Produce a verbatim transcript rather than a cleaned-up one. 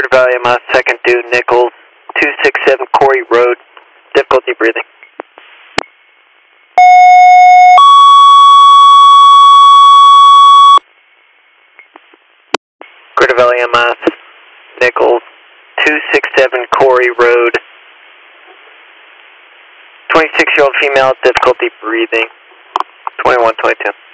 Valley, my second due, Nichols, two six seven Corey Road, difficulty breathing. Greater Valley, M I S, Nichols, two six seven Corey Road, twenty-six year old female, difficulty breathing, twenty-one twenty-two.